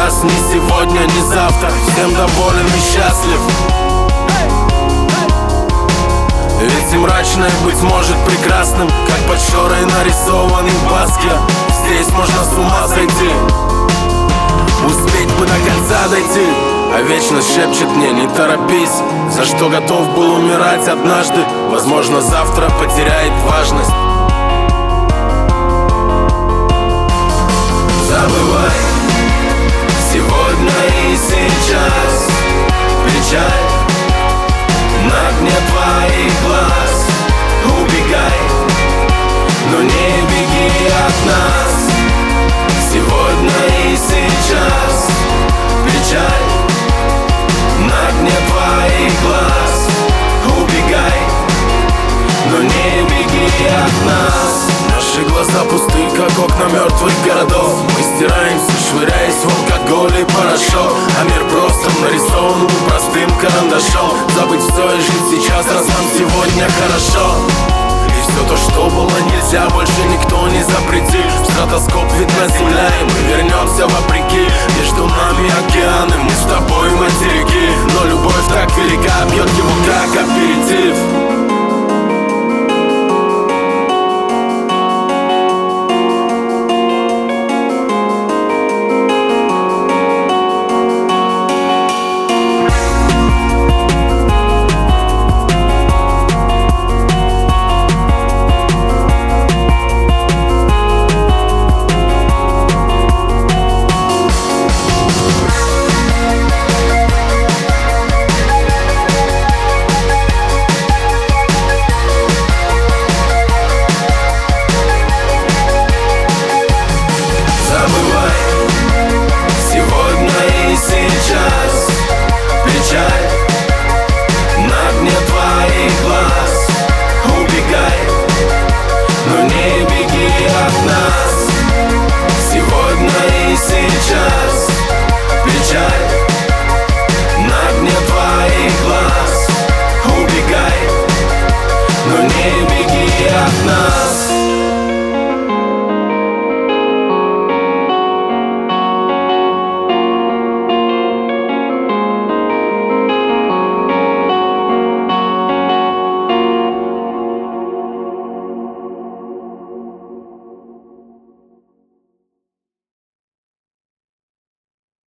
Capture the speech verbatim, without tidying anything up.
сейчас, ни сегодня, ни завтра. Всем доволен и счастлив. Ведь и мрачное быть может прекрасным, как под шорой нарисованный Баския. Здесь можно с ума сойти, успеть бы до конца дойти. А вечность шепчет мне: не торопись. За что готов был умирать однажды, возможно, завтра потеряет важность. Забывай сегодня и сейчас печаль на дне твоих глаз. Убегай, но не беги от нас. Сегодня и сейчас печаль на дне твоих глаз. Убегай, но не беги от нас. Наши глаза пусты, как окна мертвых городов. Мы стираемся, швыряясь в алкоголь и порошок. А мир просто нарисован простым карандашом. Забыть все и жить сейчас, раз нам сегодня хорошо. И все то, что было нельзя, больше никто не запретит. В стратоскоп видна земля, и мы вернемся вопреки. Между нами океаны, мы с тобой материки. Но любовь так велика, бьет его как аперитив.